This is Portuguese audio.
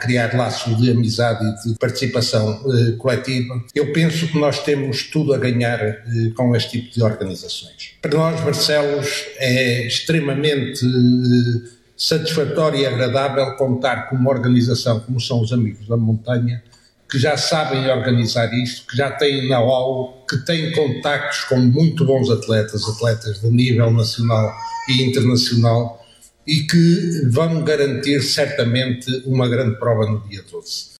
criar laços de amizade e de participação coletiva, eu penso que nós temos tudo a ganhar com este tipo de organizações. Para nós, Barcelos, é extremamente satisfatório e agradável contar com uma organização como são os Amigos da Montanha, que já sabem organizar isto, que já têm know-how, que têm contactos com muito bons atletas de nível nacional e internacional, e que vão garantir certamente uma grande prova no dia 12.